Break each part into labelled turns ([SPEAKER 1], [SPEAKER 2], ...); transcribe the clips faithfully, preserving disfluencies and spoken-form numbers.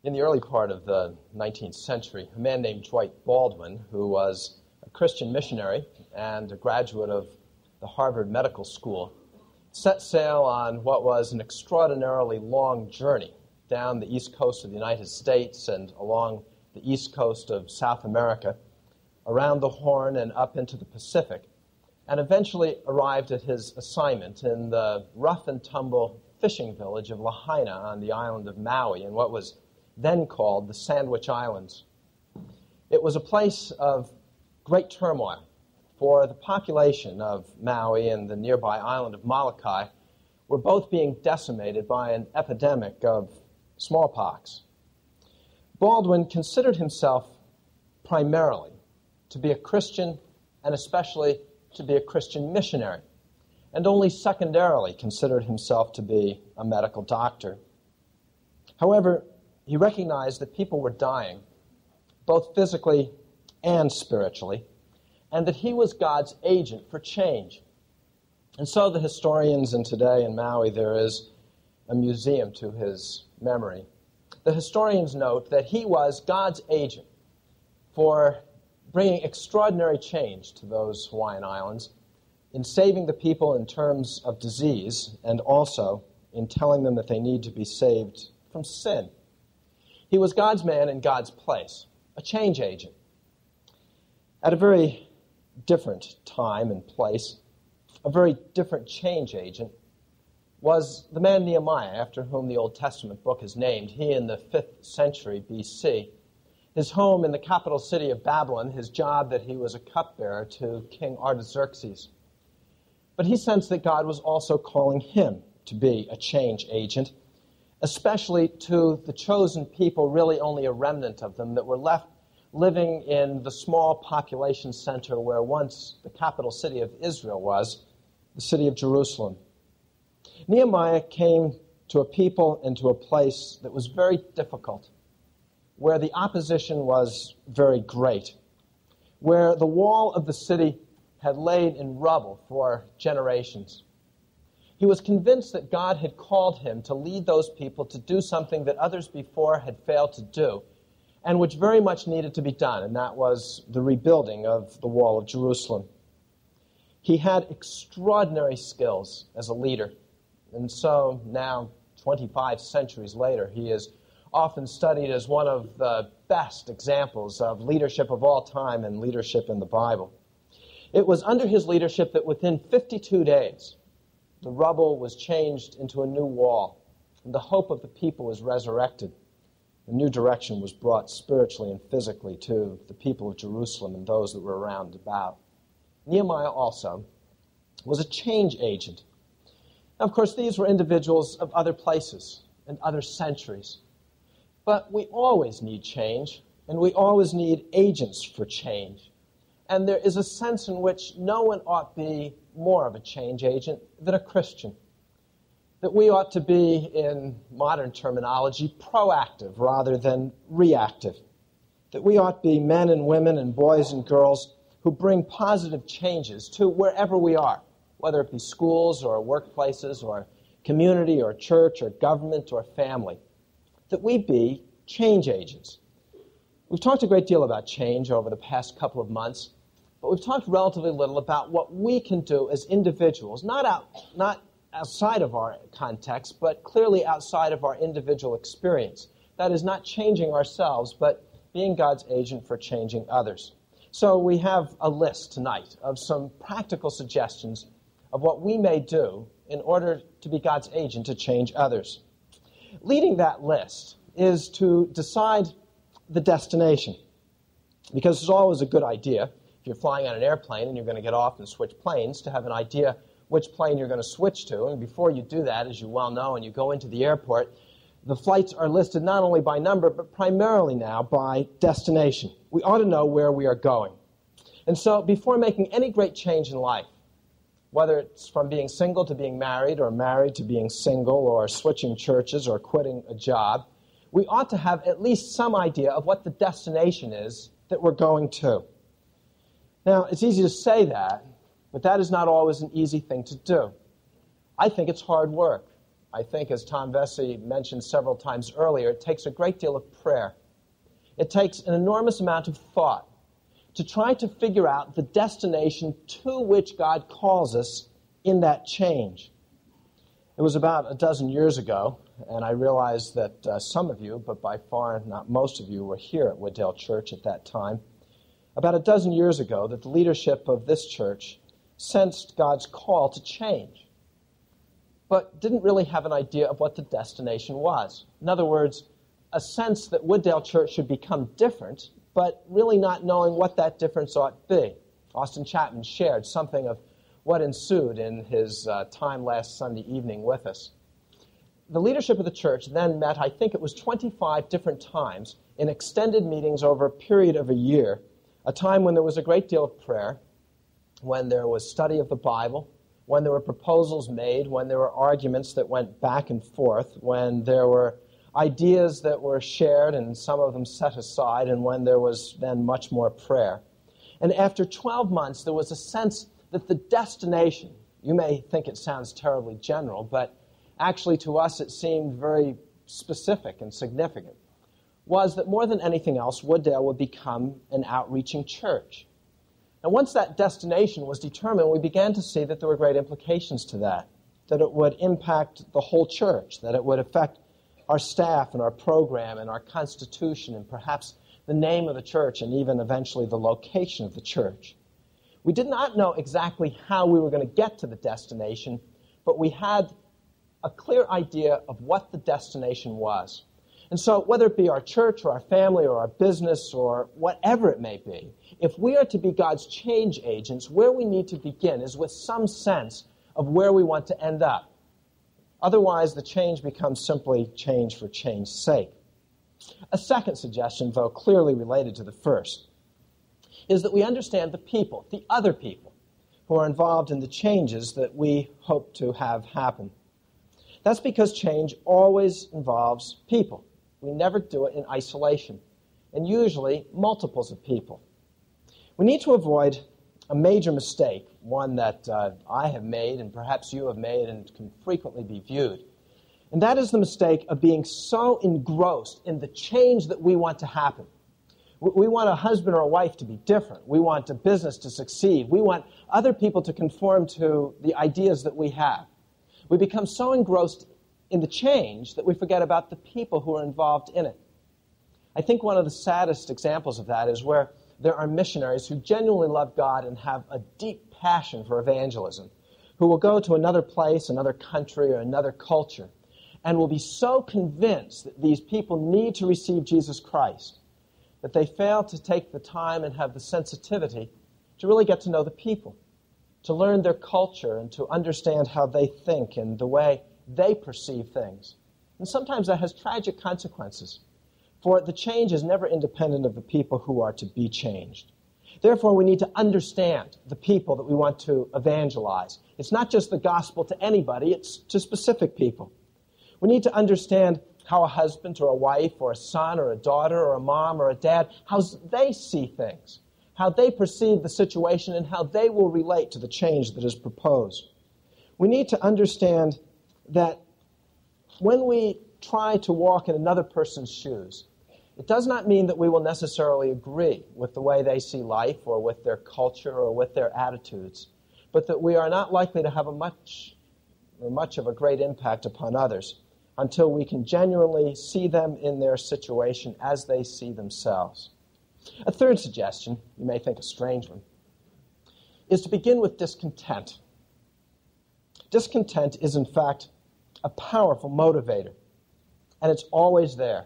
[SPEAKER 1] In the early part of the nineteenth century, a man named Dwight Baldwin, who was a Christian missionary and a graduate of the Harvard Medical School, set sail on what was an extraordinarily long journey down the east coast of the United States and along the east coast of South America, around the Horn and up into the Pacific, and eventually arrived at his assignment in the rough-and-tumble fishing village of Lahaina on the island of Maui in what was then called the Sandwich Islands. It was a place of great turmoil, for the population of Maui and the nearby island of Molokai were both being decimated by an epidemic of smallpox. Baldwin considered himself primarily to be a Christian and especially to be a Christian missionary, and only secondarily considered himself to be a medical doctor. However, he recognized that people were dying, both physically and spiritually, and that he was God's agent for change. And so the historians, and today in Maui there is a museum to his memory, the historians note that he was God's agent for bringing extraordinary change to those Hawaiian Islands, in saving the people in terms of disease, and also in telling them that they need to be saved from sin. He was God's man in God's place, a change agent. At a very different time and place, a very different change agent was the man Nehemiah, after whom the Old Testament book is named. He, in the fifth century B C, his home in the capital city of Babylon, his job that he was a cupbearer to King Artaxerxes. But he sensed that God was also calling him to be a change agent, especially to the chosen people, really only a remnant of them, that were left living in the small population center where once the capital city of Israel was, the city of Jerusalem. Nehemiah came to a people and to a place that was very difficult, where the opposition was very great, where the wall of the city had laid in rubble for generations. He was convinced that God had called him to lead those people to do something that others before had failed to do, and which very much needed to be done, and that was the rebuilding of the wall of Jerusalem. He had extraordinary skills as a leader, and so now, twenty-five centuries later, he is often studied as one of the best examples of leadership of all time and leadership in the Bible. It was under his leadership that within fifty-two days, the rubble was changed into a new wall, and the hope of the people was resurrected. A new direction was brought spiritually and physically to the people of Jerusalem and those that were around about. Nehemiah also was a change agent. Now, of course, these were individuals of other places and other centuries. But we always need change, and we always need agents for change. And there is a sense in which no one ought to be more of a change agent than a Christian. That we ought to be, in modern terminology, proactive rather than reactive. That we ought to be men and women and boys and girls who bring positive changes to wherever we are, whether it be schools or workplaces or community or church or government or family. That we be change agents. We've talked a great deal about change over the past couple of months, but we've talked relatively little about what we can do as individuals, not out, not outside of our context, but clearly outside of our individual experience. That is, not changing ourselves, but being God's agent for changing others. So we have a list tonight of some practical suggestions of what we may do in order to be God's agent to change others. Leading that list is to decide the destination, because it's always a good idea, if you're flying on an airplane and you're going to get off and switch planes, to have an idea which plane you're going to switch to. And before you do that, as you well know, and you go into the airport, the flights are listed not only by number, but primarily now by destination. We ought to know where we are going. And so before making any great change in life, whether it's from being single to being married, or married to being single, or switching churches, or quitting a job, we ought to have at least some idea of what the destination is that we're going to. Now, it's easy to say that, but that is not always an easy thing to do. I think it's hard work. I think, as Tom Vesey mentioned several times earlier, it takes a great deal of prayer. It takes an enormous amount of thought to try to figure out the destination to which God calls us in that change. It was about a dozen years ago, and I realize that uh, some of you, but by far not most of you, were here at Wooddale Church at that time. About a dozen years ago, that the leadership of this church sensed God's call to change, but didn't really have an idea of what the destination was. In other words, a sense that Wooddale Church should become different, but really not knowing what that difference ought to be. Austin Chapman shared something of what ensued in his uh, time last Sunday evening with us. The leadership of the church then met, I think it was twenty-five different times, in extended meetings over a period of a year, a time when there was a great deal of prayer, when there was study of the Bible, when there were proposals made, when there were arguments that went back and forth, when there were ideas that were shared and some of them set aside, and when there was then much more prayer. And after twelve months, there was a sense that the destination, you may think it sounds terribly general, but actually to us it seemed very specific and significant, was that more than anything else, Wooddale would become an outreaching church. And once that destination was determined, we began to see that there were great implications to that, that it would impact the whole church, that it would affect our staff and our program and our constitution and perhaps the name of the church and even eventually the location of the church. We did not know exactly how we were going to get to the destination, but we had a clear idea of what the destination was. And so whether it be our church or our family or our business or whatever it may be, if we are to be God's change agents, where we need to begin is with some sense of where we want to end up. Otherwise, the change becomes simply change for change's sake. A second suggestion, though clearly related to the first, is that we understand the people, the other people, who are involved in the changes that we hope to have happen. That's because change always involves people. We never do it in isolation, and usually multiples of people. We need to avoid a major mistake, one that uh, I have made and perhaps you have made and can frequently be viewed. And that is the mistake of being so engrossed in the change that we want to happen. We want a husband or a wife to be different. We want a business to succeed. We want other people to conform to the ideas that we have. We become so engrossed in the change that we forget about the people who are involved in it. I think one of the saddest examples of that is where there are missionaries who genuinely love God and have a deep passion for evangelism, who will go to another place, another country, or another culture, and will be so convinced that these people need to receive Jesus Christ that they fail to take the time and have the sensitivity to really get to know the people, to learn their culture and to understand how they think and the way they perceive things. And sometimes that has tragic consequences, for the change is never independent of the people who are to be changed. Therefore, we need to understand the people that we want to evangelize. It's not just the gospel to anybody, it's to specific people. We need to understand how a husband or a wife or a son or a daughter or a mom or a dad, how they see things, how they perceive the situation, and how they will relate to the change that is proposed. We need to understand that when we try to walk in another person's shoes, it does not mean that we will necessarily agree with the way they see life or with their culture or with their attitudes, but that we are not likely to have a much, or much of a great impact upon others until we can genuinely see them in their situation as they see themselves. A third suggestion, you may think a strange one, is to begin with discontent. Discontent is, in fact, a powerful motivator, and it's always there.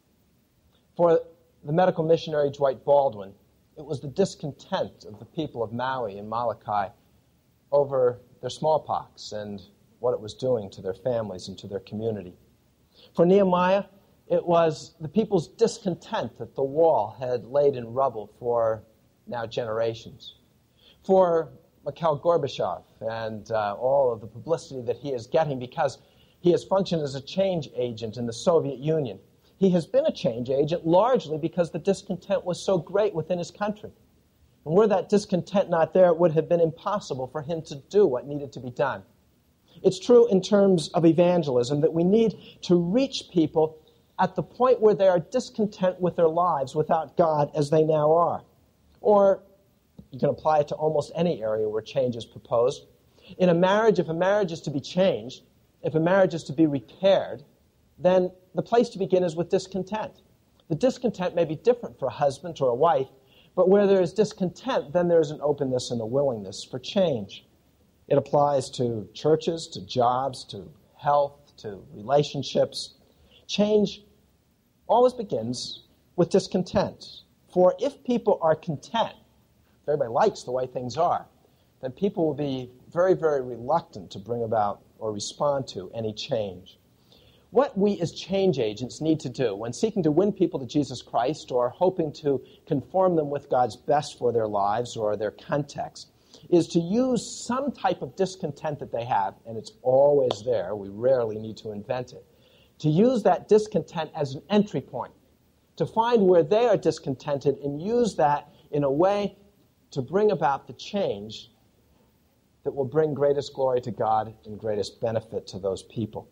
[SPEAKER 1] For the medical missionary Dwight Baldwin, it was the discontent of the people of Maui and Molokai over their smallpox and what it was doing to their families and to their community. For Nehemiah, it was the people's discontent that the wall had laid in rubble for now generations. For Mikhail Gorbachev and uh, all of the publicity that he is getting because he has functioned as a change agent in the Soviet Union. He has been a change agent largely because the discontent was so great within his country. And were that discontent not there, it would have been impossible for him to do what needed to be done. It's true in terms of evangelism that we need to reach people at the point where they are discontent with their lives without God as they now are. Or you can apply it to almost any area where change is proposed. In a marriage, if a marriage is to be changed, if a marriage is to be repaired, then the place to begin is with discontent. The discontent may be different for a husband or a wife, but where there is discontent, then there is an openness and a willingness for change. It applies to churches, to jobs, to health, to relationships. Change always begins with discontent. For if people are content, if everybody likes the way things are, then people will be very, very reluctant to bring about or respond to any change. What we as change agents need to do when seeking to win people to Jesus Christ or hoping to conform them with God's best for their lives or their context is to use some type of discontent that they have, and it's always there, we rarely need to invent it, to use that discontent as an entry point, to find where they are discontented and use that in a way to bring about the change that will bring greatest glory to God and greatest benefit to those people.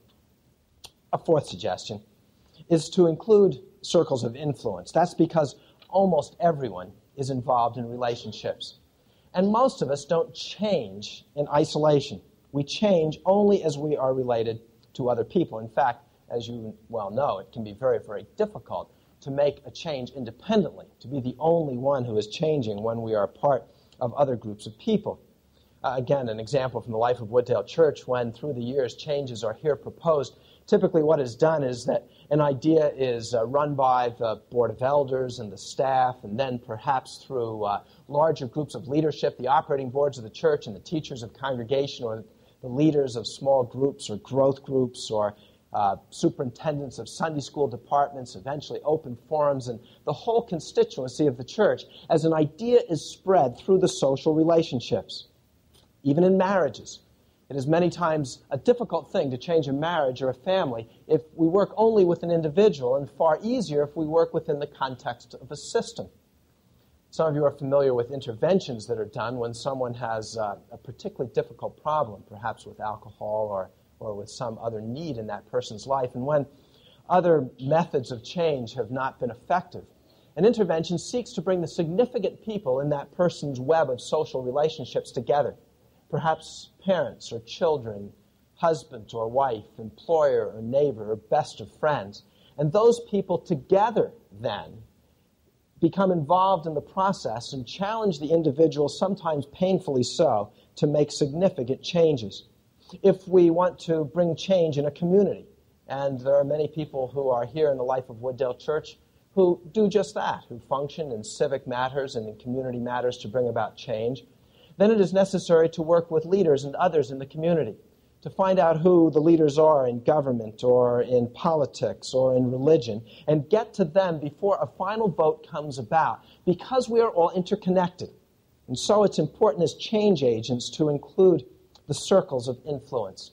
[SPEAKER 1] A fourth suggestion is to include circles of influence. That's because almost everyone is involved in relationships. And most of us don't change in isolation. We change only as we are related to other people. In fact, as you well know, it can be very, very difficult to make a change independently, to be the only one who is changing when we are part of other groups of people. Uh, again, an example from the life of Wooddale Church, when through the years changes are here proposed, typically what is done is that an idea is uh, run by the Board of Elders and the staff, and then perhaps through uh, larger groups of leadership, the operating boards of the church and the teachers of congregation, or the leaders of small groups or growth groups, or uh, superintendents of Sunday school departments, eventually open forums, and the whole constituency of the church, as an idea is spread through the social relationships. Even in marriages, it is many times a difficult thing to change a marriage or a family if we work only with an individual, and far easier if we work within the context of a system. Some of you are familiar with interventions that are done when someone has uh, a particularly difficult problem, perhaps with alcohol or, or with some other need in that person's life, and when other methods of change have not been effective. An intervention seeks to bring the significant people in that person's web of social relationships together. Perhaps parents or children, husband or wife, employer or neighbor or best of friends. And those people together then become involved in the process and challenge the individual, sometimes painfully so, to make significant changes. If we want to bring change in a community, and there are many people who are here in the life of Wooddale Church who do just that, who function in civic matters and in community matters to bring about change, then it is necessary to work with leaders and others in the community to find out who the leaders are in government or in politics or in religion and get to them before a final vote comes about, because we are all interconnected. And so it's important as change agents to include the circles of influence.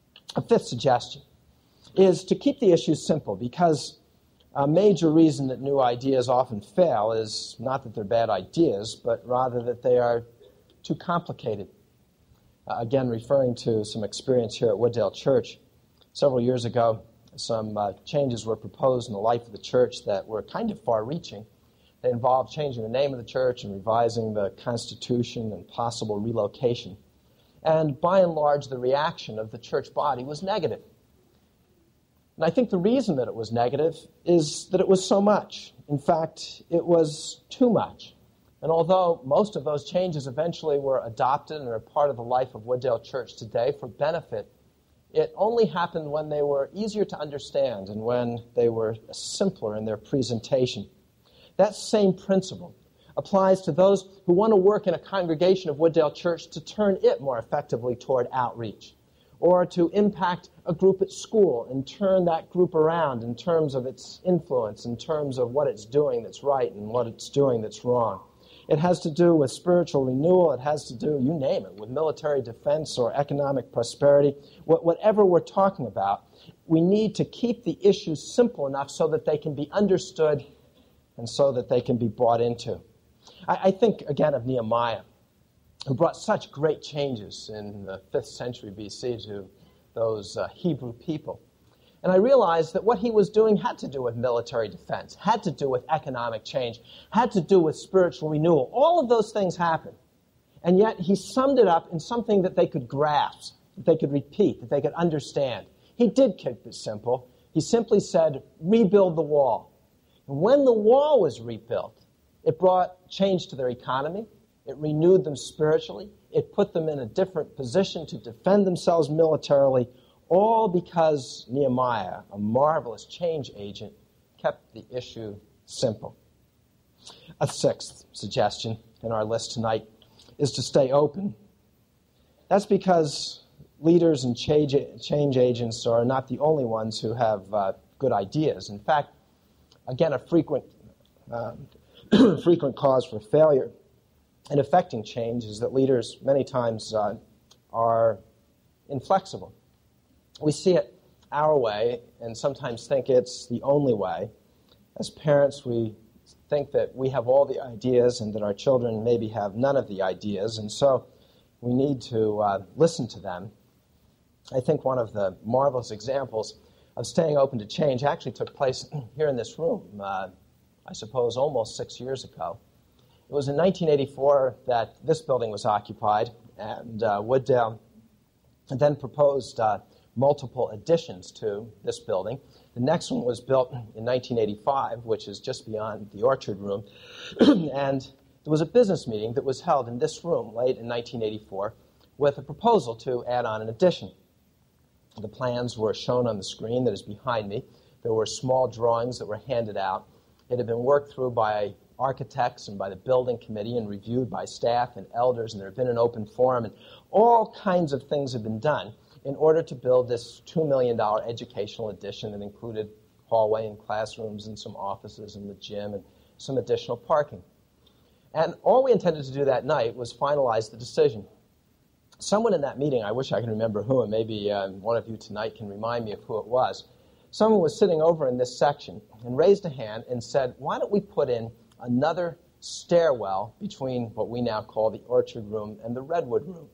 [SPEAKER 1] A fifth suggestion is to keep the issues simple, because a major reason that new ideas often fail is not that they're bad ideas, but rather that they are too complicated. Uh, again, referring to some experience here at Wooddale Church, several years ago, some uh, changes were proposed in the life of the church that were kind of far-reaching. They involved changing the name of the church and revising the constitution and possible relocation. And by and large, the reaction of the church body was negative. And I think the reason that it was negative is that it was so much. In fact, it was too much. And although most of those changes eventually were adopted and are part of the life of Wooddale Church today for benefit, it only happened when they were easier to understand and when they were simpler in their presentation. That same principle applies to those who want to work in a congregation of Wooddale Church to turn it more effectively toward outreach, or to impact a group at school and turn that group around in terms of its influence, in terms of what it's doing that's right and what it's doing that's wrong. It has to do with spiritual renewal. It has to do, you name it, with military defense or economic prosperity. Whatever we're talking about, we need to keep the issues simple enough so that they can be understood and so that they can be bought into. I, I think, again, of Nehemiah. who brought such great changes in the fifth century B C to those uh, Hebrew people. And I realized that what he was doing had to do with military defense, had to do with economic change, had to do with spiritual renewal. All of those things happened. And yet he summed it up in something that they could grasp, that they could repeat, that they could understand. He did keep it simple. He simply said, rebuild the wall. And when the wall was rebuilt, it brought change to their economy. It renewed them spiritually. It put them in a different position to defend themselves militarily, all because Nehemiah, a marvelous change agent, kept the issue simple. A sixth suggestion in our list tonight is to stay open. That's because leaders and change, change agents are not the only ones who have uh, good ideas. In fact, again, a frequent, uh, frequent cause for failure in effecting change is that leaders many times uh, are inflexible. We see it our way and sometimes think it's the only way. As parents, we think that we have all the ideas and that our children maybe have none of the ideas, and so we need to uh, listen to them. I think one of the marvelous examples of staying open to change actually took place here in this room, uh, I suppose almost six years ago. It was in nineteen eighty-four that this building was occupied, and uh, Wooddale then proposed uh, multiple additions to this building. The next one was built in nineteen eighty-five, which is just beyond the orchard room, and there was a business meeting that was held in this room late in nineteen eighty-four with a proposal to add on an addition. The plans were shown on the screen that is behind me. There were small drawings that were handed out. It had been worked through by architects and by the building committee and reviewed by staff and elders, and there had been an open forum, and all kinds of things had been done in order to build this two million dollars educational addition that included hallway and classrooms and some offices and the gym and some additional parking. And all we intended to do that night was finalize the decision. Someone in that meeting, I wish I could remember who, and maybe uh, one of you tonight can remind me of who it was, someone was sitting over in this section and raised a hand and said, why don't we put in another stairwell between what we now call the orchard room and the redwood room?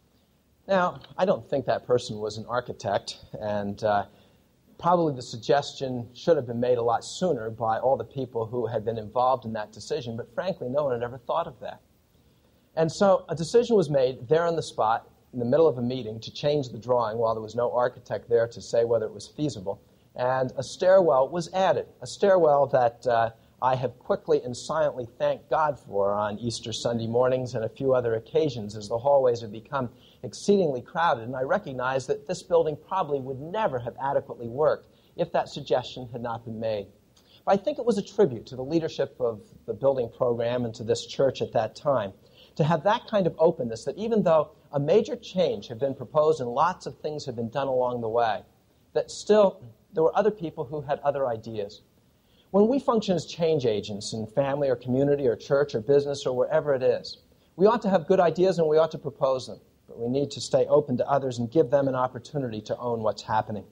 [SPEAKER 1] Now, I don't think that person was an architect, and uh, probably the suggestion should have been made a lot sooner by all the people who had been involved in that decision, but frankly, no one had ever thought of that. And so a decision was made there on the spot in the middle of a meeting to change the drawing while there was no architect there to say whether it was feasible, and a stairwell was added, a stairwell that uh, I have quickly and silently thanked God for on Easter Sunday mornings and a few other occasions as the hallways have become exceedingly crowded, and I recognize that this building probably would never have adequately worked if that suggestion had not been made. But I think it was a tribute to the leadership of the building program and to this church at that time to have that kind of openness, that even though a major change had been proposed and lots of things had been done along the way, that still there were other people who had other ideas. When we function as change agents in family or community or church or business or wherever it is, we ought to have good ideas and we ought to propose them. But we need to stay open to others and give them an opportunity to own what's happening.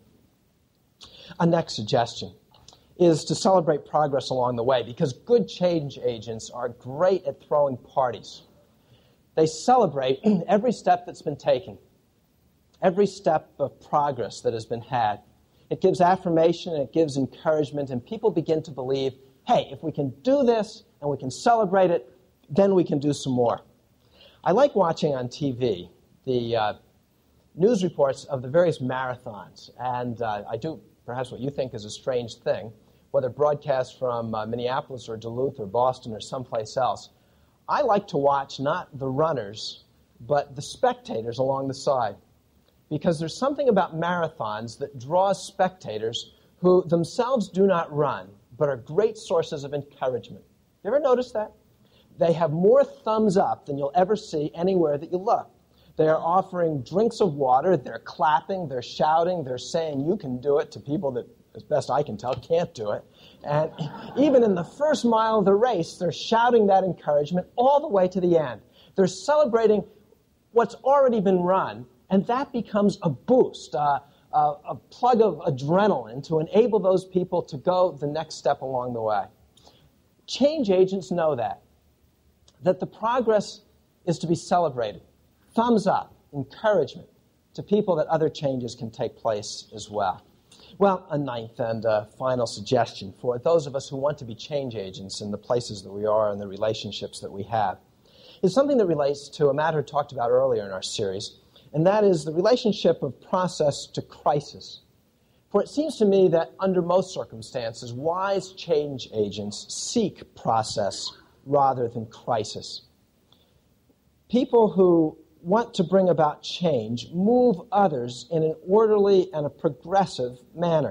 [SPEAKER 1] A next suggestion is to celebrate progress along the way, because good change agents are great at throwing parties. They celebrate every step that's been taken, every step of progress that has been had. It gives affirmation, and it gives encouragement, and people begin to believe, hey, if we can do this and we can celebrate it, then we can do some more. I like watching on T V the uh, news reports of the various marathons, and uh, I do perhaps what you think is a strange thing, whether broadcast from uh, Minneapolis or Duluth or Boston or someplace else. I like to watch not the runners, but the spectators along the side, because there's something about marathons that draws spectators who themselves do not run, but are great sources of encouragement. You ever notice that? They have more thumbs up than you'll ever see anywhere that you look. They are offering drinks of water, they're clapping, they're shouting, they're saying you can do it to people that, as best I can tell, can't do it. And even in the first mile of the race, they're shouting that encouragement all the way to the end. They're celebrating what's already been run, and that becomes a boost, uh, a, a plug of adrenaline to enable those people to go the next step along the way. Change agents know that, that the progress is to be celebrated. Thumbs up, encouragement to people that other changes can take place as well. Well, a ninth and uh, final suggestion for those of us who want to be change agents in the places that we are and the relationships that we have is something that relates to a matter talked about earlier in our series, and that is the relationship of process to crisis. For it seems to me that under most circumstances, wise change agents seek process rather than crisis. People who want to bring about change move others in an orderly and a progressive manner.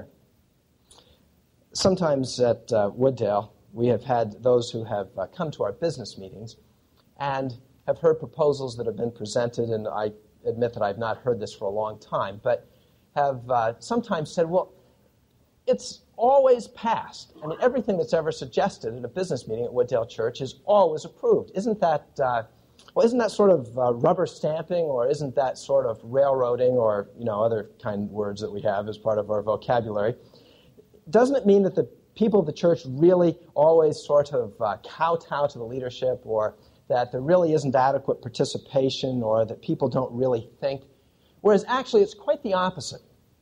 [SPEAKER 1] Sometimes at uh, Wooddale, we have had those who have uh, come to our business meetings and have heard proposals that have been presented, and I admit that I've not heard this for a long time, but have uh, sometimes said, well, it's always passed. I mean, everything that's ever suggested at a business meeting at Wooddale Church is always approved. Isn't that, uh, well, isn't that sort of uh, rubber stamping, or isn't that sort of railroading, or, you know, other kind of words that we have as part of our vocabulary? Doesn't it mean that the people of the church really always sort of uh, kowtow to the leadership, or that there really isn't adequate participation, or that people don't really think? Whereas actually it's quite the opposite.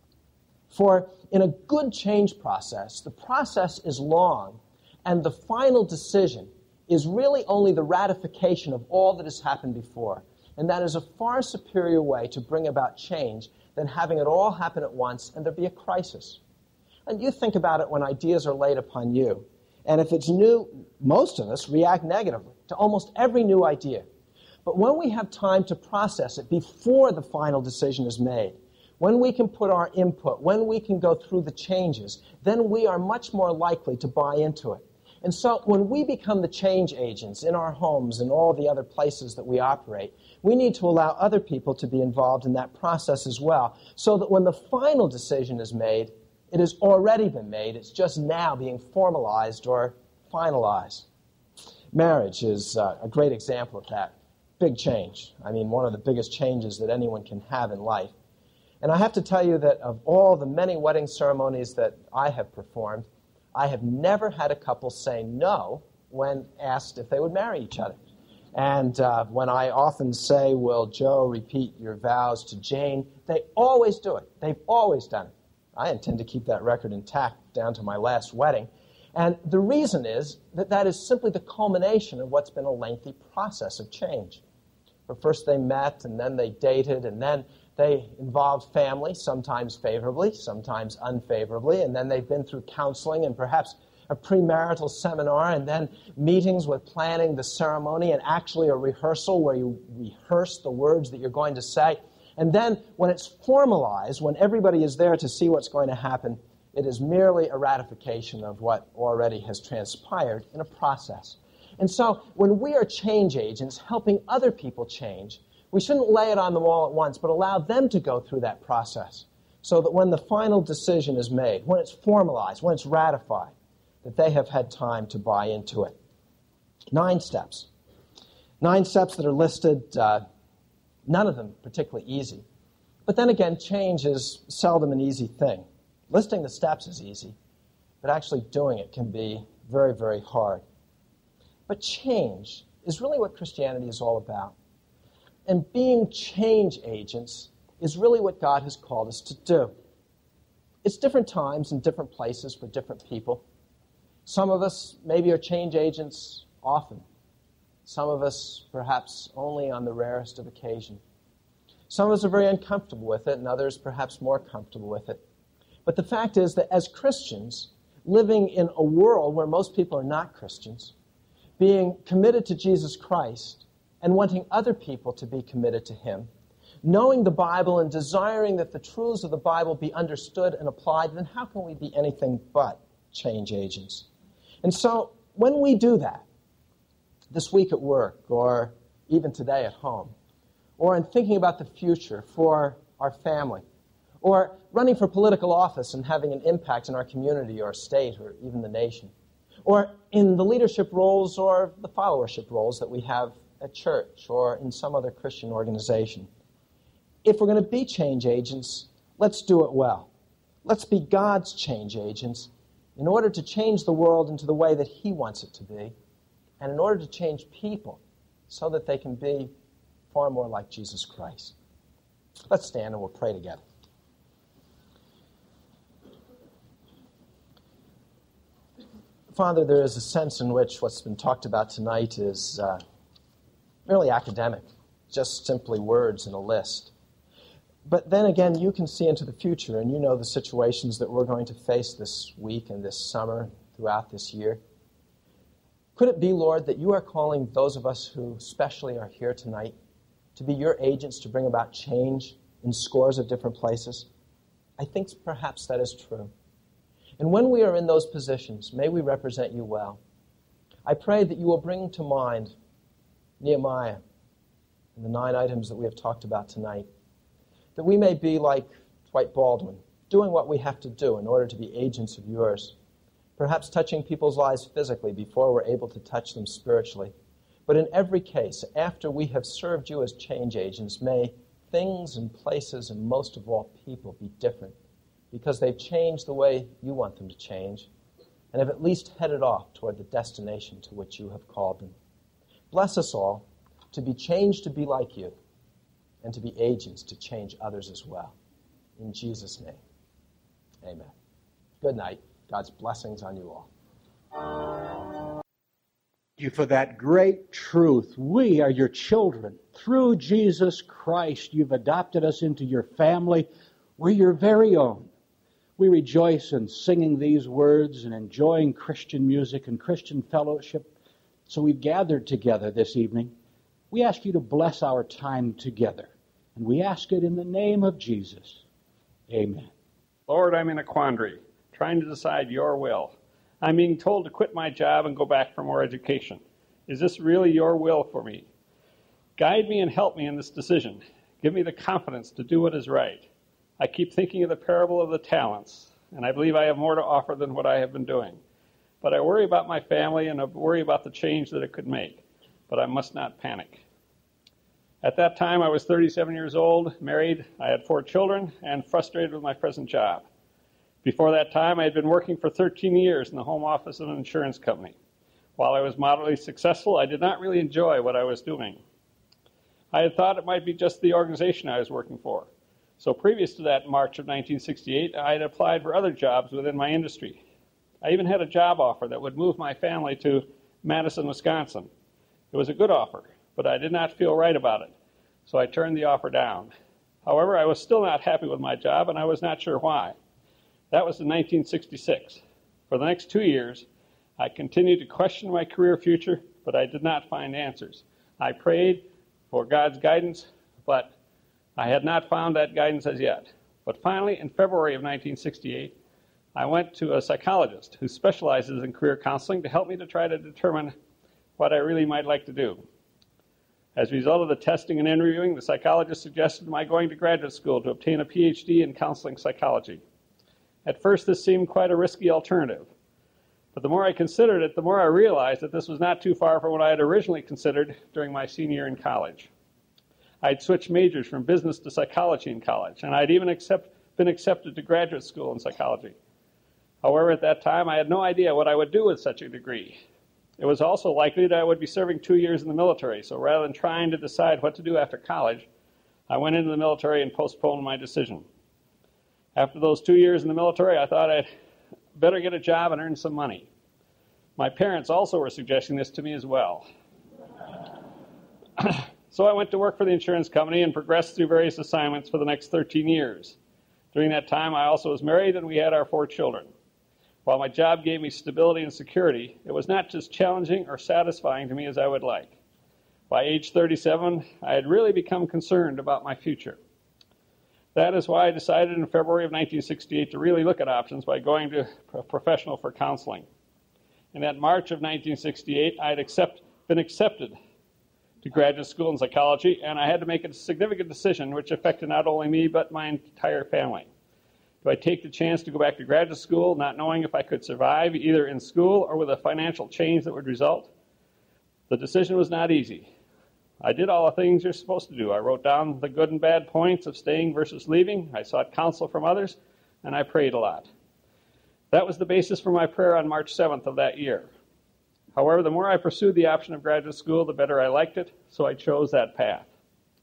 [SPEAKER 1] For in a good change process, the process is long, and the final decision is really only the ratification of all that has happened before. And that is a far superior way to bring about change than having it all happen at once and there be a crisis. And you think about it when ideas are laid upon you. And if it's new, most of us react negatively to almost every new idea. But when we have time to process it before the final decision is made, when we can put our input, when we can go through the changes, then we are much more likely to buy into it. And so when we become the change agents in our homes and all the other places that we operate, we need to allow other people to be involved in that process as well, so that when the final decision is made, it has already been made. It's just now being formalized or finalized. Marriage is uh, a great example of that. Big change. I mean, one of the biggest changes that anyone can have in life. And I have to tell you that of all the many wedding ceremonies that I have performed, I have never had a couple say no when asked if they would marry each other. And uh, when I often say, will Joe repeat your vows to Jane, they always do it. They've always done it. I intend to keep that record intact down to my last wedding. And the reason is that that is simply the culmination of what's been a lengthy process of change. But first they met, and then they dated, and then they involved family, sometimes favorably, sometimes unfavorably, and then they've been through counseling and perhaps a premarital seminar, and then meetings with planning the ceremony and actually a rehearsal where you rehearse the words that you're going to say. And then when it's formalized, when everybody is there to see what's going to happen, it is merely a ratification of what already has transpired in a process. And so when we are change agents helping other people change, we shouldn't lay it on them all at once, but allow them to go through that process so that when the final decision is made, when it's formalized, when it's ratified, that they have had time to buy into it. Nine steps. Nine steps that are listed, uh, none of them particularly easy. But then again, change is seldom an easy thing. Listing the steps is easy, but actually doing it can be very, very hard. But change is really what Christianity is all about. And being change agents is really what God has called us to do. It's different times and different places for different people. Some of us maybe are change agents often. Some of us perhaps only on the rarest of occasion. Some of us are very uncomfortable with it, and others perhaps more comfortable with it. But the fact is that as Christians, living in a world where most people are not Christians, being committed to Jesus Christ, and wanting other people to be committed to Him, knowing the Bible and desiring that the truths of the Bible be understood and applied, then how can we be anything but change agents? And so when we do that, this week at work, or even today at home, or in thinking about the future for our family, or running for political office and having an impact in our community or state or even the nation, or in the leadership roles or the followership roles that we have at church or in some other Christian organization. If we're going to be change agents, let's do it well. Let's be God's change agents in order to change the world into the way that He wants it to be, and in order to change people so that they can be far more like Jesus Christ. Let's stand and we'll pray together. Father, there is a sense in which what's been talked about tonight is uh, merely academic, just simply words in a list. But then again, you can see into the future, and you know the situations that we're going to face this week and this summer, throughout this year. Could it be, Lord, that you are calling those of us who especially are here tonight to be your agents to bring about change in scores of different places? I think perhaps that is true. And when we are in those positions, may we represent you well. I pray that you will bring to mind Nehemiah and the nine items that we have talked about tonight, that we may be like Dwight Baldwin, doing what we have to do in order to be agents of yours, perhaps touching people's lives physically before we're able to touch them spiritually. But in every case, after we have served you as change agents, may things and places and most of all people be different, because they've changed the way you want them to change and have at least headed off toward the destination to which you have called them. Bless us all to be changed to be like you and to be agents to change others as well. In Jesus' name, amen. Good night. God's blessings on you all.
[SPEAKER 2] Thank you for that great truth. We are your children. Through Jesus Christ, you've adopted us into your family. We're your very own. We rejoice in singing these words and enjoying Christian music and Christian fellowship. So we've gathered together this evening. We ask you to bless our time together. And we ask it in the name of Jesus. Amen.
[SPEAKER 3] Lord, I'm in a quandary, trying to decide your will. I'm being told to quit my job and go back for more education. Is this really your will for me? Guide me and help me in this decision. Give me the confidence to do what is right. I keep thinking of the parable of the talents, and I believe I have more to offer than what I have been doing. But I worry about my family and I worry about the change that it could make. But I must not panic. At that time, I was thirty-seven years old, married, I had four children, and frustrated with my present job. Before that time, I had been working for thirteen years in the home office of an insurance company. While I was moderately successful, I did not really enjoy what I was doing. I had thought it might be just the organization I was working for. So previous to that, in March of nineteen sixty-eight, I had applied for other jobs within my industry. I even had a job offer that would move my family to Madison, Wisconsin. It was a good offer, but I did not feel right about it, so I turned the offer down. However, I was still not happy with my job, and I was not sure why. That was in nineteen sixty-six. For the next two years, I continued to question my career future, but I did not find answers. I prayed for God's guidance, but I had not found that guidance as yet. But finally, in February of nineteen sixty-eight, I went to a psychologist who specializes in career counseling to help me to try to determine what I really might like to do. As a result of the testing and interviewing, the psychologist suggested my going to graduate school to obtain a P H D in counseling psychology. At first, this seemed quite a risky alternative. But the more I considered it, the more I realized that this was not too far from what I had originally considered during my senior year in college. I had switched majors from business to psychology in college, and I had even accept, been accepted to graduate school in psychology. However, at that time, I had no idea what I would do with such a degree. It was also likely that I would be serving two years in the military, so rather than trying to decide what to do after college, I went into the military and postponed my decision. After those two years in the military, I thought I'd better get a job and earn some money. My parents also were suggesting this to me as well. So I went to work for the insurance company and progressed through various assignments for the next thirteen years. During that time, I also was married and we had our four children. While my job gave me stability and security, it was not as challenging or satisfying to me as I would like. By age thirty-seven, I had really become concerned about my future. That is why I decided in February of nineteen sixty-eight to really look at options by going to a professional for counseling. In that March of nineteen sixty-eight, I had accept, been accepted to graduate school in psychology, and I had to make a significant decision which affected not only me but my entire family. Do I take the chance to go back to graduate school, not knowing if I could survive either in school or with a financial change that would result? The decision was not easy. I did all the things you're supposed to do. I wrote down the good and bad points of staying versus leaving. I sought counsel from others, and I prayed a lot. That was the basis for my prayer on March seventh of that year. However, the more I pursued the option of graduate school, the better I liked it, so I chose that path.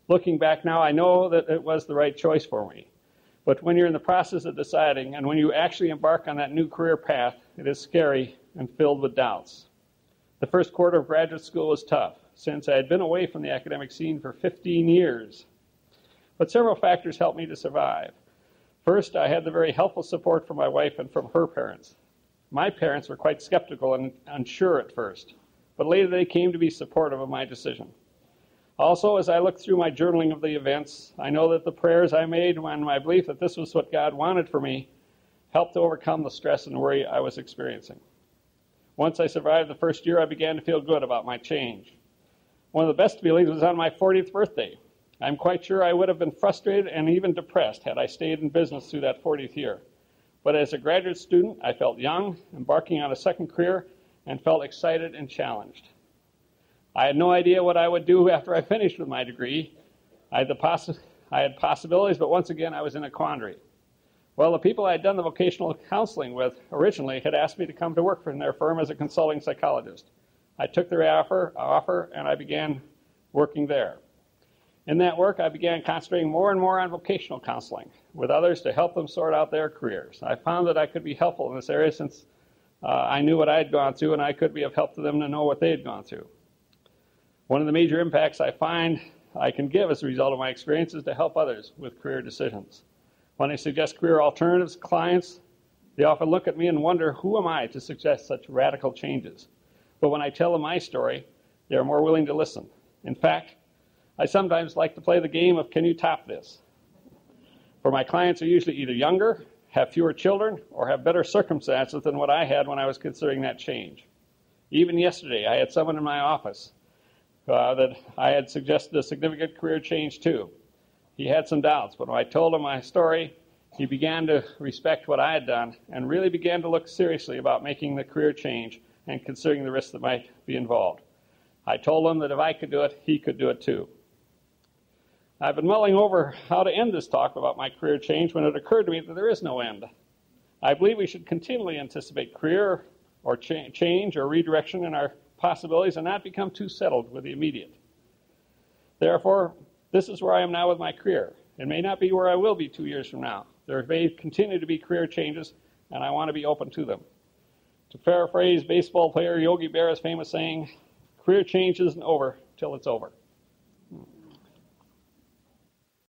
[SPEAKER 3] Looking back now, I know that it was the right choice for me. But when you're in the process of deciding and when you actually embark on that new career path, it is scary and filled with doubts. The first quarter of graduate school was tough, since I had been away from the academic scene for fifteen years. But several factors helped me to survive. First, I had the very helpful support from my wife and from her parents. My parents were quite skeptical and unsure at first, but later they came to be supportive of my decision. Also, as I look through my journaling of the events, I know that the prayers I made and my belief that this was what God wanted for me helped to overcome the stress and worry I was experiencing. Once I survived the first year, I began to feel good about my change. One of the best feelings was on my fortieth birthday. I'm quite sure I would have been frustrated and even depressed had I stayed in business through that fortieth year. But as a graduate student, I felt young, embarking on a second career, and felt excited and challenged. I had no idea what I would do after I finished with my degree. I had, the possi- I had possibilities, but once again, I was in a quandary. Well, the people I had done the vocational counseling with originally had asked me to come to work for their firm as a consulting psychologist. I took their offer, offer and I began working there. In that work, I began concentrating more and more on vocational counseling with others to help them sort out their careers. I found that I could be helpful in this area since uh, I knew what I had gone through, and I could be of help to them to know what they had gone through. One of the major impacts I find I can give as a result of my experience is to help others with career decisions. When I suggest career alternatives to clients, they often look at me and wonder, who am I to suggest such radical changes? But when I tell them my story, they are more willing to listen. In fact, I sometimes like to play the game of, can you top this? For my clients are usually either younger, have fewer children, or have better circumstances than what I had when I was considering that change. Even yesterday, I had someone in my office uh, that I had suggested a significant career change to. He had some doubts, but when I told him my story, he began to respect what I had done and really began to look seriously about making the career change and considering the risks that might be involved. I told him that if I could do it, he could do it too. I've been mulling over how to end this talk about my career change when it occurred to me that there is no end. I believe we should continually anticipate career or cha- change or redirection in our possibilities and not become too settled with the immediate. Therefore, this is where I am now with my career. It may not be where I will be two years from now. There may continue to be career changes, and I want to be open to them. To paraphrase baseball player Yogi Berra's famous saying, career change isn't over till it's over.